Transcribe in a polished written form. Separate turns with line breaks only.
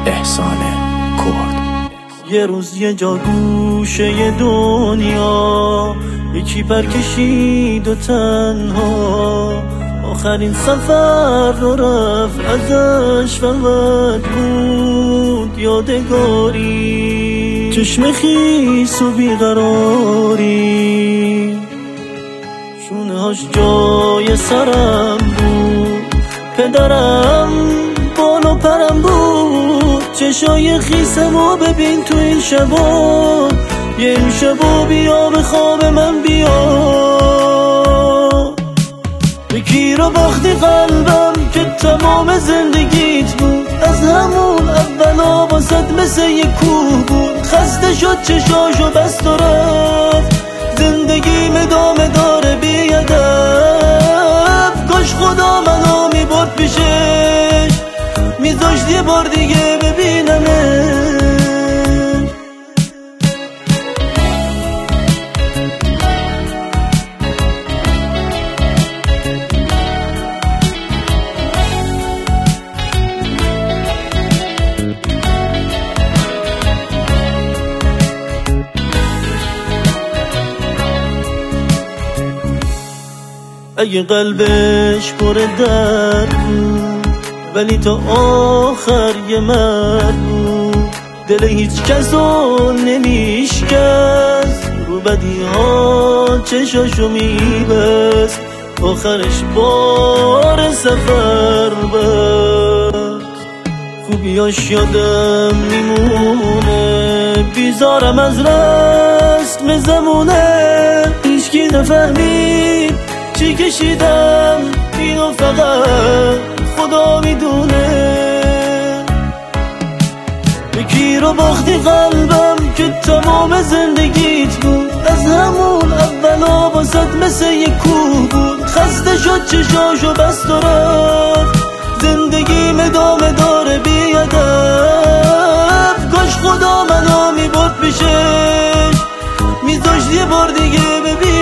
احسان کرد.
یه روز یه جا گوشه دنیا یکی پر کشید و تنها آخرین سفر رو رفت ازش فقط بود یادگاری، چشم خیس و بیقراری، شونه هاش جای سرم بود، پدرم بال و پرم بود، چشای خیسم و ببین تو این شبا، یه این شبا بیا به خواب من بیا. یکی رو باختی قلبم که تمام زندگیت بود، از همون اولا واسط مثل یه کوه بود، خسته شد چشاشو بست و رفت، زندگیم ادامه داره بی ادب، کاش خدا منو میبرد پیشش میذاشت یه بار دیگه ببینمه. اگه قلبش پر درد بود ولی تا آخر یه مرد بود، دل هیچ کس رو نمیشکست، رو بدی ها چشاشو میبست، آخرش بار سفر بست. خوبیاش یادم میمونه، بیزارم از رسم زمونه، هیچکی نفهمید چی کشیدم اینو فقط خدا میدونه. یکی رو باختی قلبم که تمام زندگیت بود، از همون اولا واسط مثل یه کوه بود، خسته شد چشاشو بست و رفت، زندگیم ادامه داره بی ادب، کاش خدا منو میبرد پیشش میذاشت یه بار دیگه ببین.